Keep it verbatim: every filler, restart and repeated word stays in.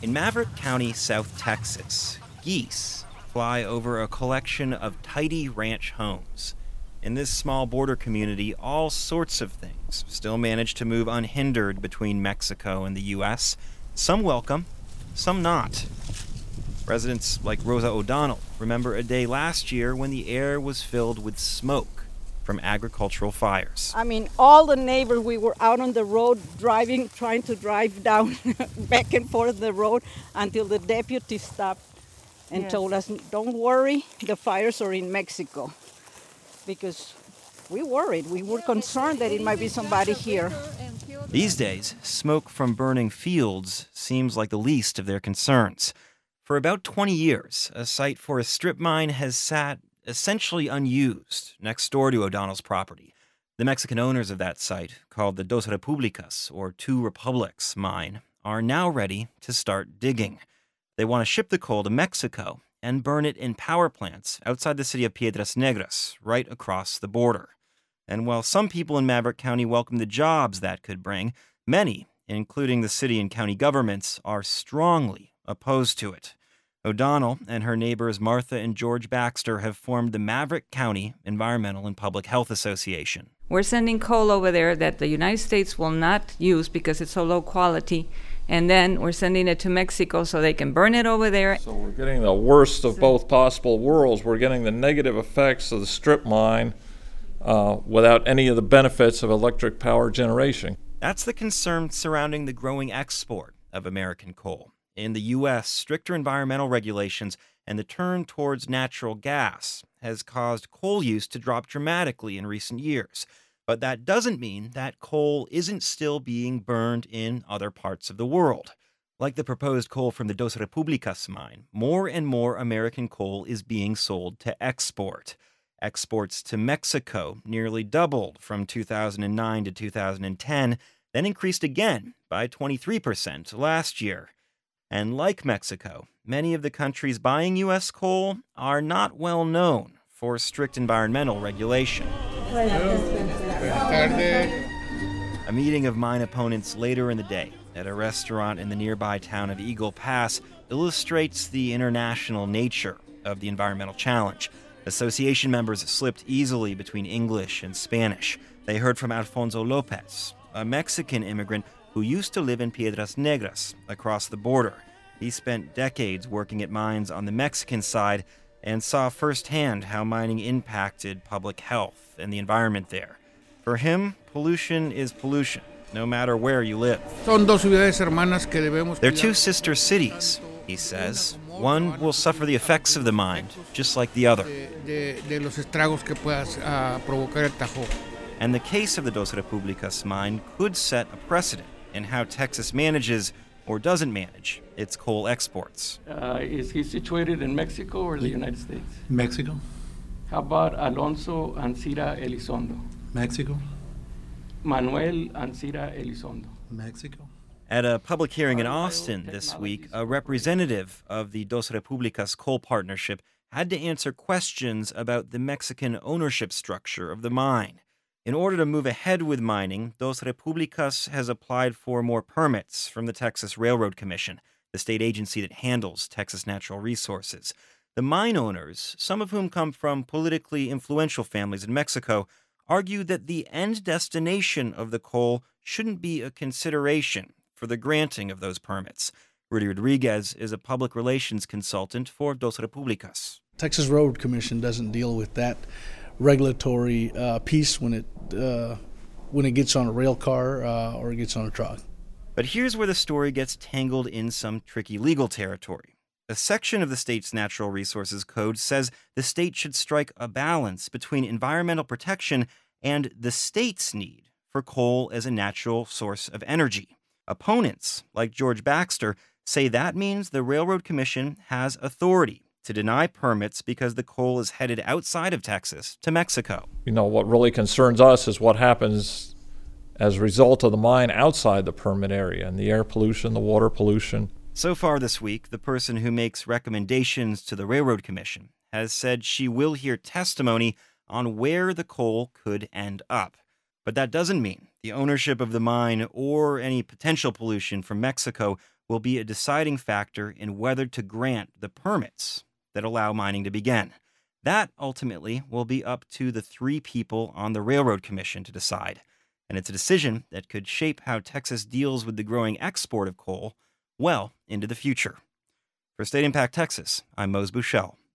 In Maverick County, South Texas, geese fly over a collection of tidy ranch homes. In this small border community, all sorts of things still manage to move unhindered between Mexico and the U S. Some welcome, some not. Residents like Rosa O'Donnell remember a day last year when the air was filled with smoke from agricultural fires. I mean, all the neighbors, we were out on the road driving, trying to drive down back and forth the road until the deputy stopped and yes. told us, don't worry, the fires are in Mexico. Because we worried, we were concerned that it might be somebody here. These days, smoke from burning fields seems like the least of their concerns. For about twenty years, a site for a strip mine has sat essentially unused next door to O'Donnell's property. The Mexican owners of that site, called the Dos Republicas, or Two Republics mine, are now ready to start digging. They want to ship the coal to Mexico and burn it in power plants outside the city of Piedras Negras, right across the border. And while some people in Maverick County welcome the jobs that could bring, many, including the city and county governments, are strongly opposed to it. O'Donnell and her neighbors Martha and George Baxter have formed the Maverick County Environmental and Public Health Association. We're sending coal over there that the United States will not use because it's so low quality, and then we're sending it to Mexico so they can burn it over there. So we're getting the worst of both possible worlds. We're getting the negative effects of the strip mine uh, without any of the benefits of electric power generation. That's the concern surrounding the growing export of American coal. In the U S, stricter environmental regulations and the turn towards natural gas has caused coal use to drop dramatically in recent years. But that doesn't mean that coal isn't still being burned in other parts of the world. Like the proposed coal from the Dos Republicas mine, more and more American coal is being sold to export. Exports to Mexico nearly doubled from two thousand nine to two thousand ten, then increased again by twenty-three percent last year. And like Mexico, many of the countries buying U S coal are not well known for strict environmental regulation. A meeting of mine opponents later in the day at a restaurant in the nearby town of Eagle Pass illustrates the international nature of the environmental challenge. Association members slipped easily between English and Spanish. They heard from Alfonso Lopez, a Mexican immigrant who used to live in Piedras Negras across the border. He spent decades working at mines on the Mexican side and saw firsthand how mining impacted public health and the environment there. For him, pollution is pollution, no matter where you live. They're two sister cities, he says. One will suffer the effects of the mine, just like the other. And the case of the Dos Republicas mine could set a precedent in how Texas manages, or doesn't manage, its coal exports. Uh, is he situated in Mexico or the United States? Mexico. How about Alonso Ancira Elizondo? Mexico. Manuel Ancira Elizondo? Mexico. At a public hearing in Austin this week, a representative of the Dos Republicas coal partnership had to answer questions about the Mexican ownership structure of the mine. In order to move ahead with mining, Dos Republicas has applied for more permits from the Texas Railroad Commission, the state agency that handles Texas natural resources. The mine owners, some of whom come from politically influential families in Mexico, argue that the end destination of the coal shouldn't be a consideration for the granting of those permits. Rudy Rodriguez is a public relations consultant for Dos Republicas. Texas Railroad Commission doesn't deal with that regulatory uh, piece when it uh, when it gets on a rail car uh, or it gets on a truck. But here's where the story gets tangled in some tricky legal territory. A section of the state's Natural Resources Code says the state should strike a balance between environmental protection and the state's need for coal as a natural source of energy. Opponents, like George Baxter, say that means the Railroad Commission has authority to deny permits because the coal is headed outside of Texas to Mexico. You know, what really concerns us is what happens as a result of the mine outside the permit area, and the air pollution, the water pollution. So far this week, the person who makes recommendations to the Railroad Commission has said she will hear testimony on where the coal could end up. But that doesn't mean the ownership of the mine or any potential pollution from Mexico will be a deciding factor in whether to grant the permits that allow mining to begin. That ultimately will be up to the three people on the Railroad Commission to decide, and it's a decision that could shape how Texas deals with the growing export of coal well into the future. For State Impact Texas, I'm Mose Bushell.